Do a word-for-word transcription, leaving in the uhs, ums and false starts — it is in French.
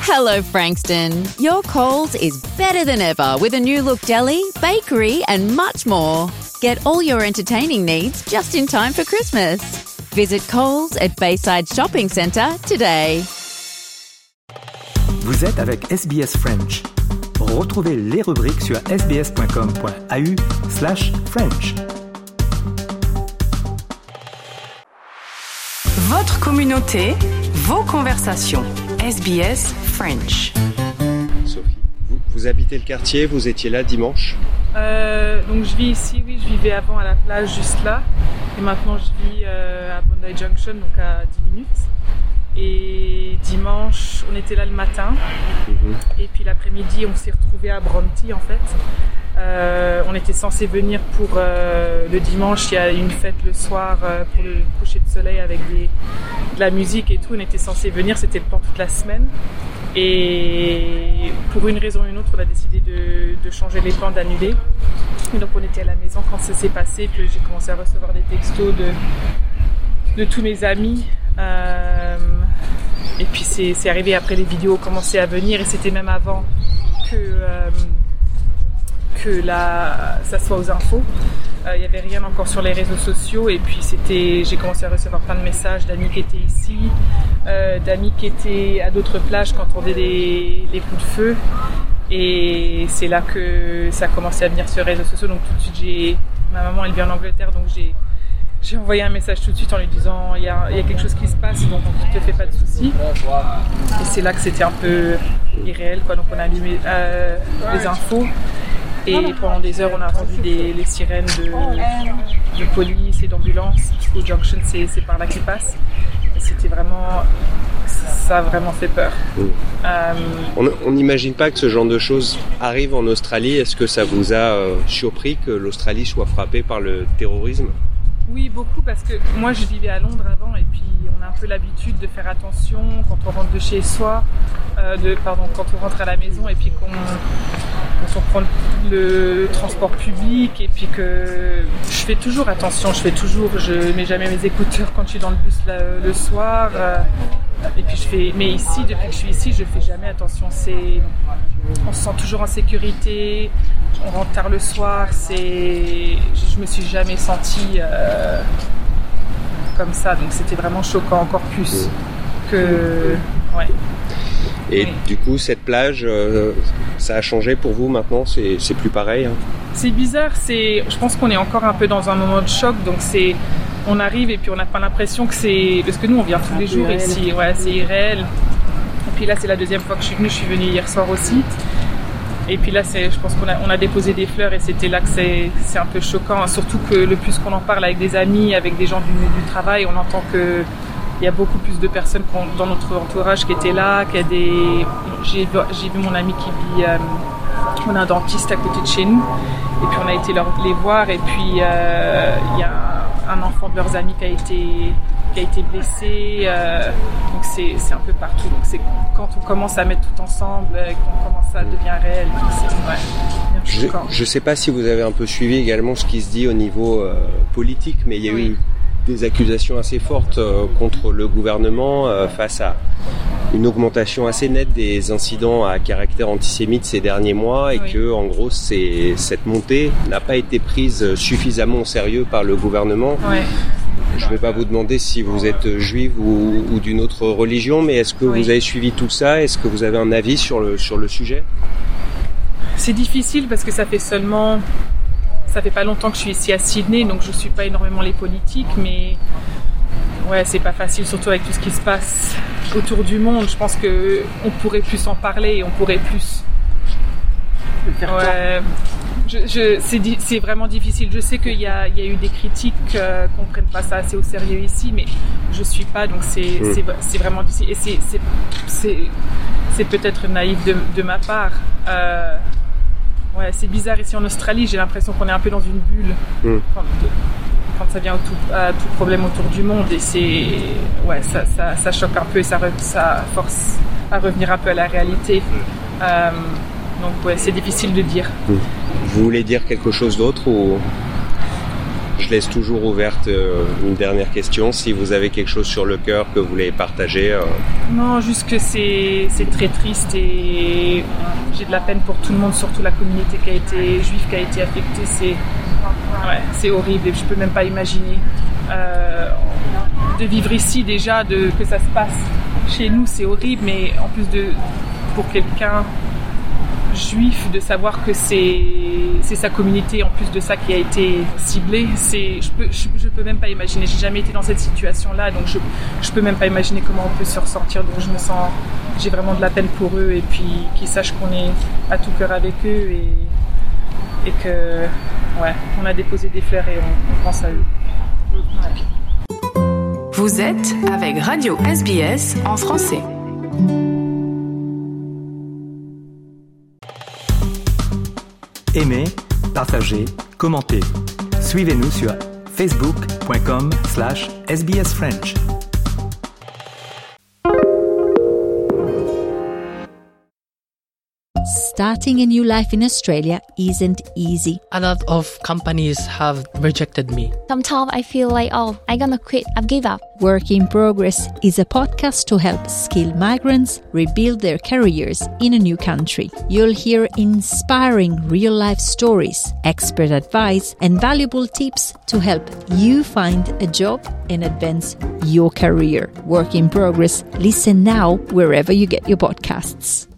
Hello, Frankston. Your Coles is better than ever with a new look deli, bakery, and much more. Get all your entertaining needs just in time for Christmas. Visit Coles at Bayside Shopping Centre today. Vous êtes avec S B S French. Retrouvez les rubriques sur sbs.com.au slash French. Votre communauté, vos conversations. S B S French. Sophie, vous, vous habitez le quartier, vous étiez là dimanche ? euh, Donc je vis ici, oui, je vivais avant à la plage juste là. Et maintenant je vis euh, à Bondi Junction, donc à dix minutes. Et dimanche, on était là le matin. Mm-hmm. Et puis l'après-midi, on s'est retrouvés à Bronte en fait. Euh, on était censé venir pour euh, le dimanche, il y a une fête le soir euh, pour le coucher de soleil avec des, de la musique et tout. On était censé venir, c'était le plan toute la semaine. Et pour une raison ou une autre, on a décidé de, de changer les plans, d'annuler. Et donc on était à la maison quand ça s'est passé, que j'ai commencé à recevoir des textos de, de tous mes amis. Euh, et puis c'est, c'est arrivé après, les vidéos commençaient à venir et c'était même avant que... Euh, que là, ça soit aux infos. Il euh, n'y avait rien encore sur les réseaux sociaux et puis c'était, j'ai commencé à recevoir plein de messages d'amis qui étaient ici, euh, d'amis qui étaient à d'autres plages quand on faisait des, des coups de feu et c'est là que ça a commencé à venir sur les réseaux sociaux. Donc tout de suite, j'ai, ma maman elle vit en Angleterre, donc j'ai, j'ai envoyé un message tout de suite en lui disant il y a, il y a quelque chose qui se passe, donc ne te fais pas de soucis. Et c'est là que c'était un peu irréel, quoi. Donc on a allumé euh, les infos. Et pendant des heures, on a entendu des, les sirènes de, de police et d'ambulance. Au Junction, c'est, c'est par là qu'ils passent. Et c'était vraiment... Ça a vraiment fait peur. Mmh. Euh, on n'imagine pas que ce genre de choses arrive en Australie. Est-ce que ça vous a euh, surpris que l'Australie soit frappée par le terrorisme ? Oui, beaucoup, parce que moi, je vivais à Londres avant et puis on a un peu l'habitude de faire attention quand on rentre de chez soi, euh, de, pardon, quand on rentre à la maison et puis qu'on, quand on prend le transport public et puis que je fais toujours attention, je fais toujours, je mets jamais mes écouteurs quand je suis dans le bus le, le soir. Euh, et puis je fais, mais ici, depuis que je suis ici, je fais jamais attention. C'est, on se sent toujours en sécurité. On rentre tard le soir. C'est, je me suis jamais sentie euh, comme ça. Donc c'était vraiment choquant, encore plus que, ouais. Et oui. Du coup, cette plage, euh, ça a changé pour vous maintenant ? C'est, c'est plus pareil hein ? C'est bizarre. C'est, je pense qu'on est encore un peu dans un moment de choc. Donc c'est, on arrive et puis on n'a pas l'impression que c'est, parce que nous on vient tous les jours irréel. Ici. Ouais, c'est irréel. Et puis là, c'est la deuxième fois que je suis venue. Je suis venue hier soir aussi. Et puis là, c'est, je pense qu'on a, on a déposé des fleurs et c'était là que c'est, c'est un peu choquant. Surtout que le plus qu'on en parle avec des amis, avec des gens du, du travail, on entend que il y a beaucoup plus de personnes dans notre entourage qui étaient là, qui a des... J'ai, j'ai vu mon ami qui vit... Euh, on a un dentiste à côté de chez nous. Et puis on a été leur, les voir. Et puis euh, il y a un, un enfant de leurs amis qui a été, qui a été blessé. Euh, donc c'est, c'est un peu partout. Donc c'est quand on commence à mettre tout ensemble, qu'on commence à devenir réel. C'est, ouais, je ne sais pas si vous avez un peu suivi également ce qui se dit au niveau euh, politique, mais il y a oui. eu des accusations assez fortes euh, contre le gouvernement euh, face à une augmentation assez nette des incidents à caractère antisémite ces derniers mois et oui. que, en gros, c'est, cette montée n'a pas été prise suffisamment au sérieux par le gouvernement. Ouais. Je ne vais pas vous demander si vous êtes juive ou, ou d'une autre religion, mais est-ce que oui. vous avez suivi tout ça ? Est-ce que vous avez un avis sur le, sur le sujet ? C'est difficile parce que ça fait seulement... Ça fait pas longtemps que je suis ici à Sydney, donc je suis pas énormément les politiques, mais ouais, c'est pas facile, surtout avec tout ce qui se passe autour du monde. Je pense que on pourrait plus en parler, on pourrait plus. Ouais, je, je, c'est, c'est vraiment difficile. Je sais qu'il y a, il y a eu des critiques euh, qu'on prenne pas ça assez au sérieux ici, mais je suis pas, donc c'est, mmh. c'est, c'est vraiment difficile. Et c'est, c'est, c'est, c'est peut-être naïf de, de ma part. Euh, Ouais, c'est bizarre ici en Australie, j'ai l'impression qu'on est un peu dans une bulle mmh. quand, quand ça vient au tout, à tout problème autour du monde et c'est, ouais, ça, ça, ça choque un peu et ça, ça force à revenir un peu à la réalité. Euh, donc ouais, c'est difficile de dire. Mmh. Vous voulez dire quelque chose d'autre ou... je laisse toujours ouverte euh, une dernière question. Si vous avez quelque chose sur le cœur que vous voulez partager. Euh... Non, juste que c'est, c'est très triste et j'ai de la peine pour tout le monde, surtout la communauté qui a été juive, qui a été affectée. C'est, ouais, c'est horrible et je peux même pas imaginer euh, de vivre ici déjà, de, que ça se passe chez nous, c'est horrible, mais en plus de pour quelqu'un juif de savoir que c'est c'est sa communauté en plus de ça qui a été ciblée, c'est je peux je, je peux même pas imaginer, j'ai jamais été dans cette situation là, donc je je peux même pas imaginer comment on peut se ressentir, donc je me sens j'ai vraiment de la peine pour eux et puis qu'ils sachent qu'on est à tout cœur avec eux et et que ouais on a déposé des fleurs et on, on pense à eux. Ouais. Vous êtes avec Radio S B S en français. Aimez, partagez, commentez. Suivez-nous sur facebook.com slash sbsfrench. Starting a new life in Australia isn't easy. A lot of companies have rejected me. Sometimes I feel like, oh, I'm gonna quit, I've give up. Work in Progress is a podcast to help skilled migrants rebuild their careers in a new country. You'll hear inspiring real-life stories, expert advice, and valuable tips to help you find a job and advance your career. Work in Progress. Listen now wherever you get your podcasts.